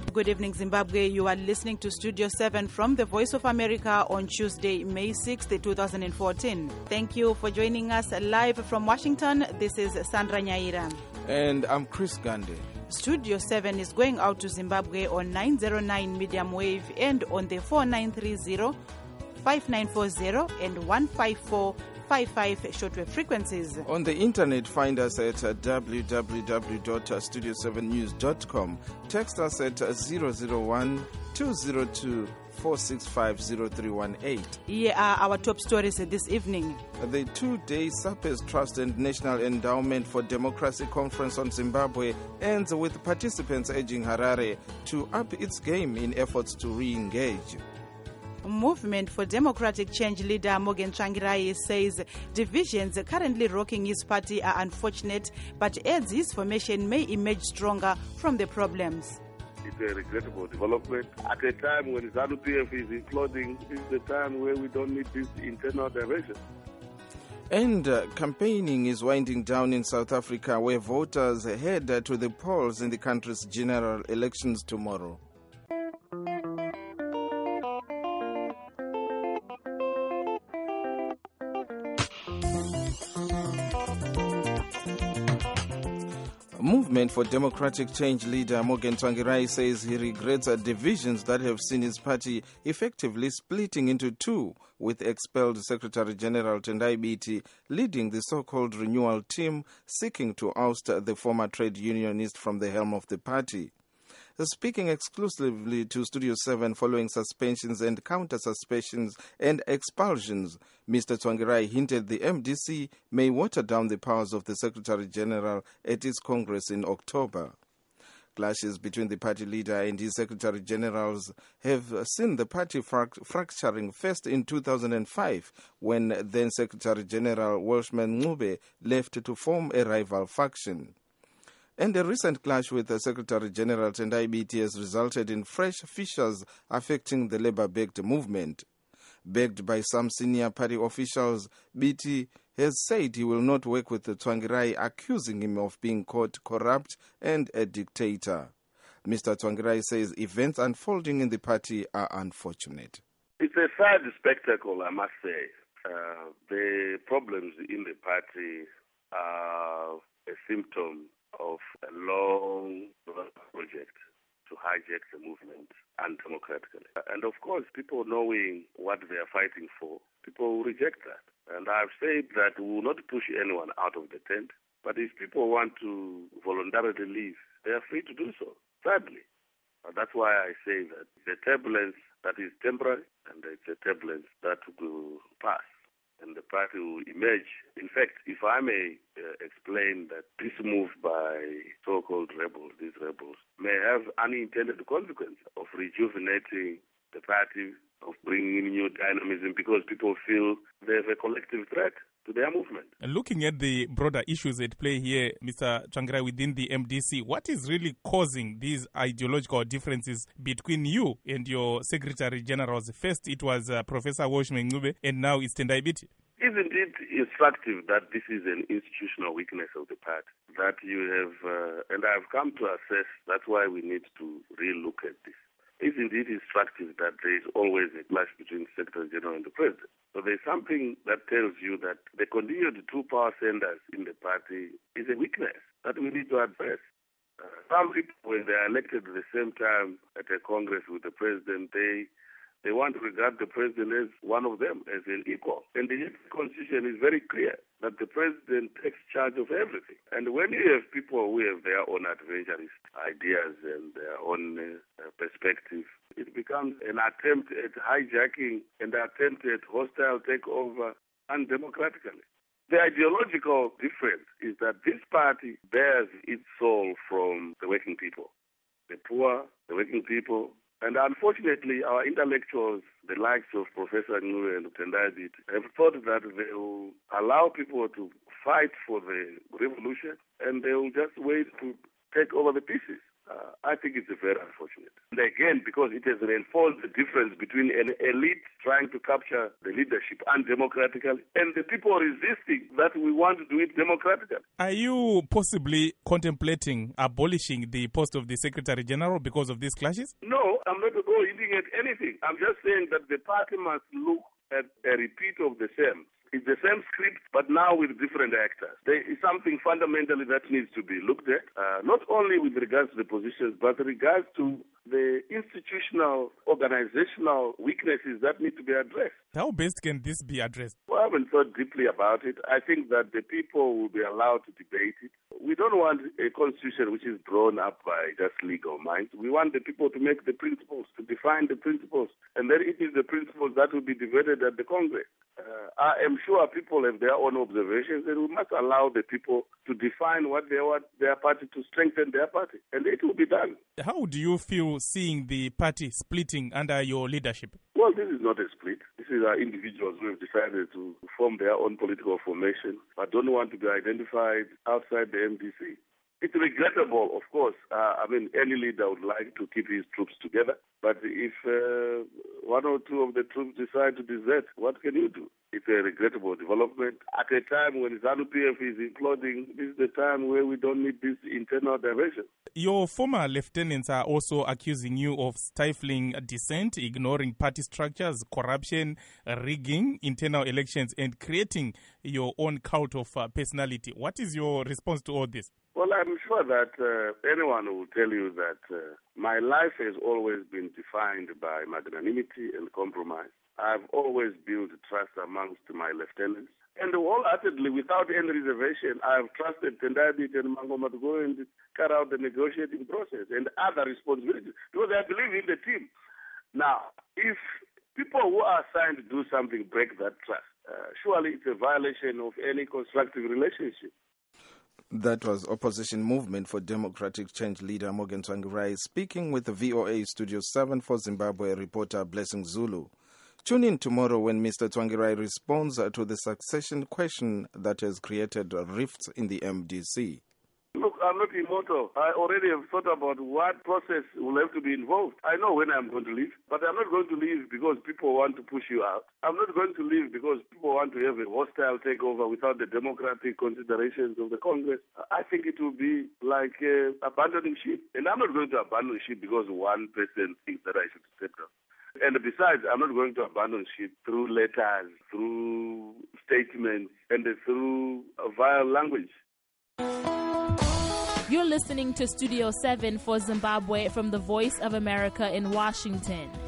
Good evening, Zimbabwe. You are listening to Studio 7 from the Voice of America on Tuesday, May 6th, 2014. Thank you for joining us live from Washington. This is Sandra Nyaira. And I'm Chris Gande. Studio 7 is going out to Zimbabwe on 909 medium wave and on the 4930, 5940 and 15455 shortwave frequencies. On the internet, find us at www.studio7news.com. Text us at 001-202-465-0318. Here are our top stories this evening. The two-day SAPES Trust and National Endowment for Democracy Conference on Zimbabwe ends with participants urging Harare to up its game in efforts to re-engage. Movement for Democratic Change leader Morgan Tsvangirai says divisions currently rocking his party are unfortunate, but adds his formation may emerge stronger from the problems. It's a regrettable development. At a time when ZANU-PF is imploding, it's the time where we don't need this internal diversion. And campaigning is winding down in South Africa, where voters head to the polls in the country's general elections tomorrow. Movement for Democratic Change leader Morgan Tsvangirai says he regrets divisions that have seen his party effectively splitting into two, with expelled Secretary General Tendai Biti leading the so-called renewal team seeking to oust the former trade unionist from the helm of the party. Speaking exclusively to Studio 7 following suspensions and counter-suspensions and expulsions, Mr. Tsvangirai hinted the MDC may water down the powers of the Secretary General at its Congress in October. Clashes between the party leader and his Secretary Generals have seen the party fracturing first in 2005 when then Secretary General Welshman Ncube left to form a rival faction. And a recent clash with the Secretary General Tendai Biti has resulted in fresh fissures affecting the Labour-backed movement. Backed by some senior party officials, Biti has said he will not work with Tsvangirai, accusing him of being caught corrupt and a dictator. Mr. Tsvangirai says events unfolding in the party are unfortunate. It's a sad spectacle, I must say. The problems in the party are a symptom of a long project to hijack the movement undemocratically. And of course, people knowing what they are fighting for, people will reject that. And I've said that we will not push anyone out of the tent, but if people want to voluntarily leave, they are free to do so, sadly. And that's why I say that the turbulence that is temporary and it's a turbulence that will pass. And the party will emerge. In fact, if I may explain that this move by so-called rebels, these rebels, may have unintended consequences of rejuvenating the party, of bringing in new dynamism, because people feel they have a collective threat to their movement. Looking at the broader issues at play here, Mr. Tsvangirai, within the MDC, what is really causing these ideological differences between you and your Secretary Generals? First, it was Professor Welshman Ncube, and now it's Tendai Biti. Isn't it instructive that this is an institutional weakness of the party, that you have, and I've come to assess, that's why we need to re-look at this. Isn't it instructive that there is always a clash between the Secretary General and the President? So there's something that tells you that the continued two power centers in the party is a weakness that we need to address. Some people, when they are elected at the same time at a Congress with the President, they want to regard the President as one of them, as an equal. And the Constitution is very clear that the President takes charge of everything. And when you have people who have their own adventurous ideas and their own perspective, it becomes an attempt at hijacking and an attempt at hostile takeover undemocratically. The ideological difference is that this party bears its soul from the working people, the poor, the working people. And unfortunately, our intellectuals, the likes of Professor Ncube and Tendai Biti, have thought that they will allow people to fight for the revolution and they will just wait to take over the pieces. I think it's very unfortunate. And again, because it has reinforced the difference between an elite trying to capture the leadership undemocratically and the people resisting that we want to do it democratically. Are you possibly contemplating abolishing the post of the Secretary General because of these clashes? No, I'm not hinting at anything. I'm just saying that the party must look at a repeat of the same. It's the same script, but now with different actors. There is something fundamentally that needs to be looked at, not only with regards to the positions, but with regards to the institutional, organizational weaknesses that need to be addressed. How best can this be addressed? Well, I haven't thought deeply about it. I think that the people will be allowed to debate it. We don't want a constitution which is drawn up by just legal minds. We want the people to make the principles, to define the principles, and then it is the principles that will be debated at the Congress. I am sure people have their own observations, and we must allow the people to define what they want their party to strengthen their party, and it will be done. How do you feel seeing the party splitting under your leadership? Well, this is not a split. This is individuals who have decided to form their own political formation, but don't want to be identified outside the MDC. It's regrettable, of course. Any leader would like to keep his troops together. But if one or two of the troops decide to desert, what can you do? It's a regrettable development. At a time when ZANU-PF is imploding, this is the time where we don't need this internal diversion. Your former lieutenants are also accusing you of stifling dissent, ignoring party structures, corruption, rigging internal elections, and creating your own cult of personality. What is your response to all this? Well, I'm sure that anyone will tell you that my life has always been defined by magnanimity and compromise. I've always built trust amongst my lieutenants. And wholeheartedly, without any reservation, I've trusted Tendai Biti and Mangoma to go and carry out the negotiating process and other responsibilities because I believe in the team. Now, if people who are assigned to do something break that trust, surely it's a violation of any constructive relationship. That was Opposition Movement for Democratic Change leader Morgan Tsvangirai speaking with the VOA Studio 7 for Zimbabwe reporter Blessing Zulu. Tune in tomorrow when Mr. Tsvangirai responds to the succession question that has created rifts in the MDC. Look, I'm not immortal. I already have thought about what process will have to be involved. I know when I'm going to leave, but I'm not going to leave because people want to push you out. I'm not going to leave because people want to have a hostile takeover without the democratic considerations of the Congress. I think it will be like abandoning ship. And I'm not going to abandon ship because one person thinks that I should step down. And besides, I'm not going to abandon ship through letters, through statements, and through vile language. You're listening to Studio 7 for Zimbabwe from the Voice of America in Washington.